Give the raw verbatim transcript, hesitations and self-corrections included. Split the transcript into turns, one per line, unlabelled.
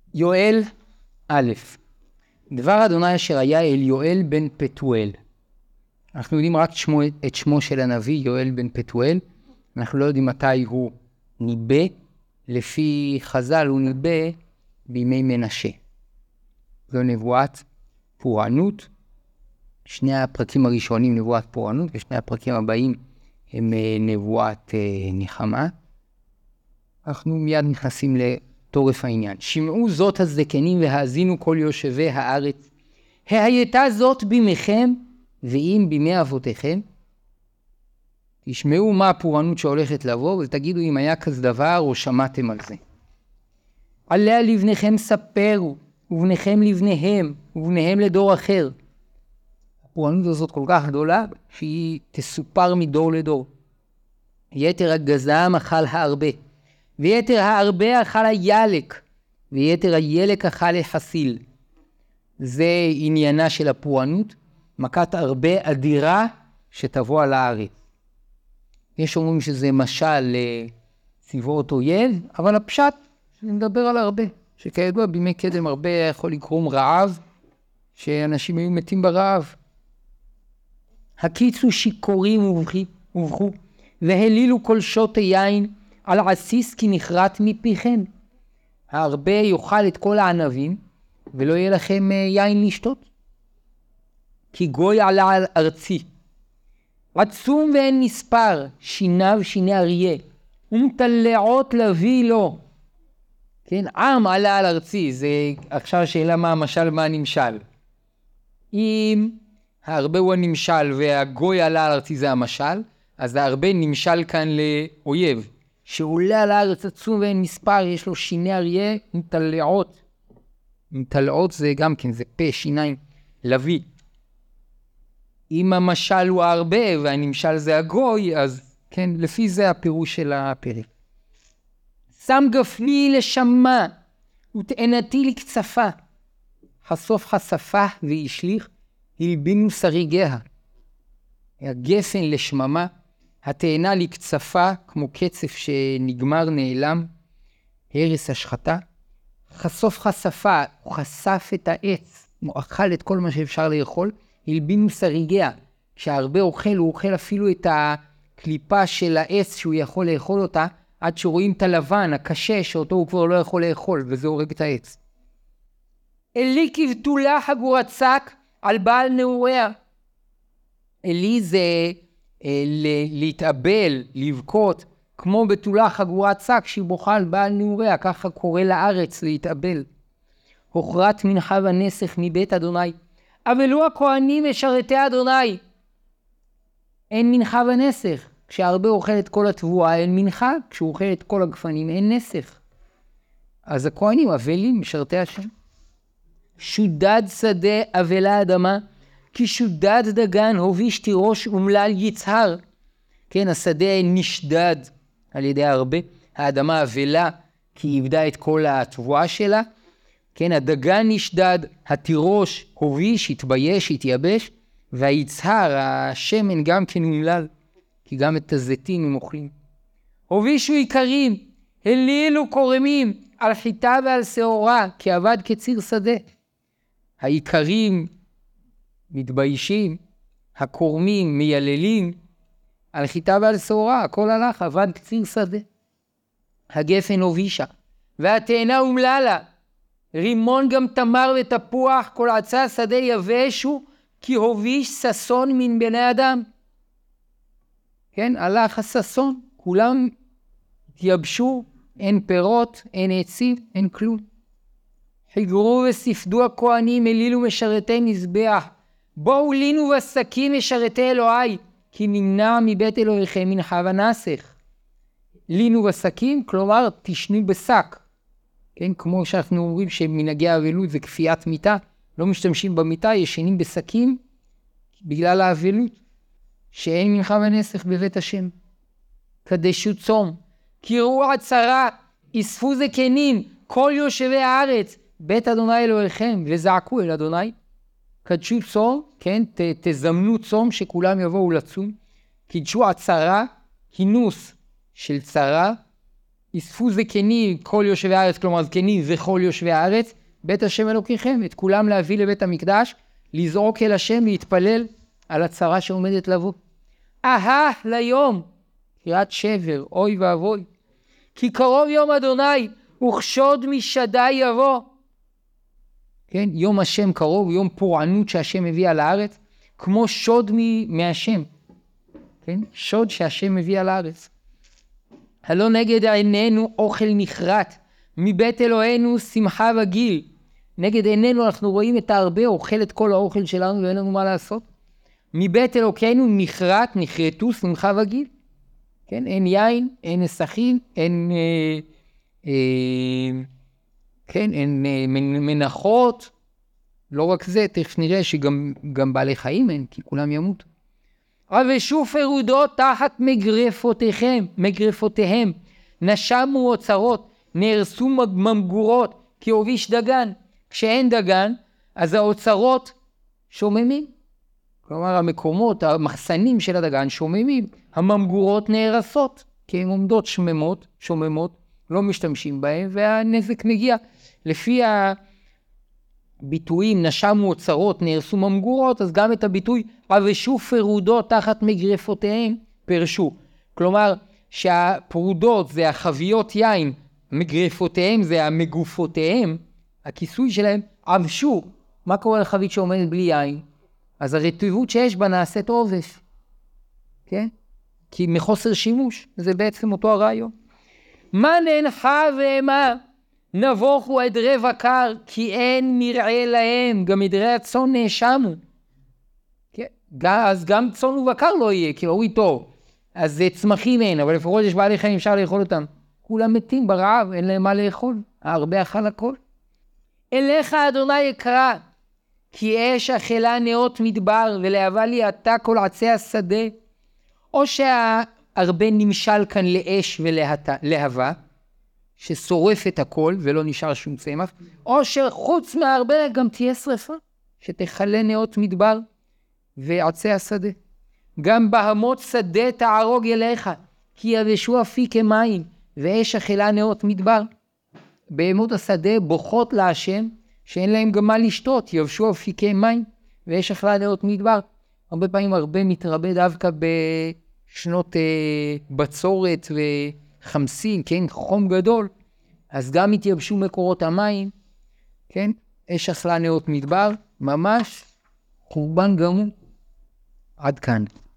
יואל א', דבר אדוני אשר היה אל יואל בן פתואל. אנחנו יודעים רק שמו, את שמו של הנביא, יואל בן פתואל. אנחנו לא יודעים מתי הוא ניבא. לפי חז"ל הוא ניבא בימי מנשה. זו נבואת פורענות. שני הפרקים הראשונים נבואת פורענות, ושני הפרקים הבאים הם נבואת נחמה. אנחנו מיד נכנסים לתורף העניין. שמעו זאת הזקנים והאזינו כל יושבי הארץ. הייתה זאת בימיכם ואם בימי אבותיכם. תשמעו מה הפורענות שהולכת לבוא ותגידו אם היה כזה דבר או שמעתם על זה. עליה לבניכם ספרו ובניכם לבניהם ובניהם לדור אחר. הפורענות הזאת כל כך גדולה שהיא תסופר מדור לדור. יתר הגזם אכל הרבה, ויתר ההרבה אכל הילק, ויתר הילק אכל החסיל. זה עניינה של הפורענות, מכת הרבה אדירה שתבוא על הארץ. יש אומרים שזה משל לצבאות אויב, אבל הפשט שנדבר על הרבה, שכידוע בימי קדם הרבה יכול לקרום רעב, שאנשים היו מתים ברעב. הקיצו שיכורים ובכו, והלילו כל שוטי יין על עסיס כי נחרט מפיכם. הרבה יאכל את כל הענבים, ולא יהיה לכם יין לשתות. כי גוי עלה על ארצי. עצום ואין מספר, שיניו שיני אריה, ומטלעות להביא לו. כן, עם עלה על ארצי, זה עכשיו שאלה מה המשל מה הנמשל. אם הרבה הוא הנמשל והגוי עלה על ארצי זה המשל, אז הרבה נמשל כאן לאויב, שעולה על הארץ עצום ואין מספר, יש לו שיני אריה, מטלעות. מטלעות זה גם כן, זה פה, שיניים, לביא. אם המשל הוא הרבה והנמשל זה הגוי, אז כן, לפי זה הפירוש של הפרק. שם גפני לשמה ותאנתי לקצפה, חשוף חשפה וישליך, הלבינו שריגיה. הגפן לשממה, התאנה לקצפה, כמו קצף שנגמר נעלם, הרס השחתה. חשוף חשפה, הוא חשף את העץ, הוא אכל את כל מה שאפשר לאכול, הלבינו שריגיה. כשהרבה אוכל, הוא אוכל אפילו את הקליפה של העץ שהוא יכול לאכול אותה, עד שרואים את הלבן, הקשה, שאותו הוא כבר לא יכול לאכול, וזה הורג את העץ. אלי כבתולה הגורצק על בעל נעוריה. אלי זה אה, ל- להתאבל, לבכות, כמו בתולה חגורת שק שהיא בוכה על בעל נעוריה, ככה קורא לארץ להתאבל. הוכרת מנחה ונסך מבית אדוני. אבל הוא הכהנים משרתי אדוני. אין מנחה ונסך. כשהרבה אוכל את כל התבואה אין מנחה, כשהוא אוכל את כל הגפנים אין נסך. אז הכהנים אבלים משרתי השם. שודד שדה אבלה אדמה, כי שודד דגן הוביש תירוש אומלל יצהר. כן, השדה נשדד על ידי הרבה. האדמה אבלה, כי היא איבדה את כל התבואה שלה. כן, הדגן נשדד, התירוש הוביש, התבייש, התייבש, והיצהר, השמן גם כן אומלל, כי גם את הזיתים הם אוכלים. הובישו עיקרים, הלילו קורמים, על חיטה ועל שעורה, כי עבד כציר שדה. העיקרים מתביישים, הקורמים מייללים, על חיטה ועל שעורה, הכל הלך, עבד כציר שדה. הגפן הובישה, והתאנה אומללה, רימון גם תמר ותפוח, כל עצי השדה יבשו, כי הוביש ששון מן בני אדם. כן, הלך הששון, כולם התייבשו, אין פירות, אין עצים, אין כלום. חיגרו וספדו הכהנים, אלילו משרתי מזבח. בואו לינו ושקים משרתי אלוהי, כי נמנע מבית אלוהיכם מנחה ונסך. לינו ושקים, כלומר תשנו בשק. כן, כמו שאנחנו אומרים שמנהגי האבלות זה כפיית מיטה, לא משתמשים במיטה, ישנים בשקים בגלל האבלות, שאין מנחה ונסך בבית השם. קדשו צום, קראו עצרה, אספו זקנים, כל יושבי הארץ, בית אדוני אלוהיכם, וזעקו אל אדוני. קדשו צום, כן, ת, תזמנו צום שכולם יבואו לצום. קידשו עצרה, כינוס של צרה, אספו זקני כל יושבי הארץ, כלומר זקני וכל יושבי הארץ, בית השם אלוקיכם, את כולם להביא לבית המקדש, לזעוק אל השם, להתפלל על הצרה שעומדת לבוא. אהה ליום, קריאת שבר, אוי ואבוי, כי קרוב יום אדוני, וכשוד משדי יבוא. כן, יום השם קרוב, יום פורענות שהשם מביא על הארץ, כמו שוד מהשם. כן, שוד שהשם מביא על הארץ. הלא נגד עינינו אוכל נחרט, מבית אלוהינו שמחה וגיל. נגד עינינו אנחנו רואים את הרבה, אוכל את כל האוכל שלנו ואין לנו מה לעשות. מבית אלוקינו נחרט, נחרטו שמחה וגיל. כן, אין יין, אין נסכים, אין, אה, אה, כן, אין אה, מנחות. לא רק זה, תכף נראה שגם גם בעלי חיים אין, כי כולם ימותו. רבשו פרודות תחת מגרפותיכם, מגרפותיהם, נשמו אוצרות, נהרסו ממגורות, כי הוביש דגן. כשאין דגן, אז האוצרות שוממים. כלומר, המקומות, המחסנים של הדגן שוממים. הממגורות נהרסות, כי הן עומדות שממות, שוממות, לא משתמשים בהן, והנזק מגיע. לפי הביטויים, נשמו אוצרות, נהרסו ממגורות, אז גם את הביטוי, רבשו פרודות תחת מגרפותיהם, פרשו. כלומר, שהפרודות זה החביות יין, מגרפותיהם זה המגופותיהם, הכיסוי שלהם, עבשו. מה קורה לחבית שעומדת בלי יין? אז הרטיבות שיש בה נעשית עובש. כן? כי מחוסר שימוש, זה בעצם אותו הרעיון. מה ננחה ומה? נבוכו עדרי בקר, כי אין מרעה להם, גם עדרי הצאן נאשמו. כן? אז גם צאן ובקר לא יהיה, כי ראוי טוב. אז זה צמחים אין, אבל לפחות יש בעלי חיים, אפשר לאכול אותם. כולם מתים ברעב, אין להם מה לאכול. הרבה אכל הכל. אליך אדוני יקרא, כי אש אכלה נאות מדבר, ולהבה לי אתה כל עצי השדה. או שהרבה נמשל כאן לאש ולהבה, ששורף את הכל ולא נשאר שום צמח, או שחוץ מהרבה גם תהיה שריפה, שתחלה נאות מדבר ועצי השדה. גם בהמות שדה תערוג אליך, כי יבשו אפי כמים, ואש אכלה נאות מדבר. בהמות השדה בוכות להשם, שאין להם גם מה לשתות, יבשו אפיקי מים, ואש אכלה נאות מדבר. הרבה פעמים הרבה מתרבה דווקא בשנות אה, בצורת וחמסין, כן, חום גדול, אז גם התייבשו מקורות המים, כן, אש אכלה נאות מדבר, ממש חורבן גמור. עד כאן.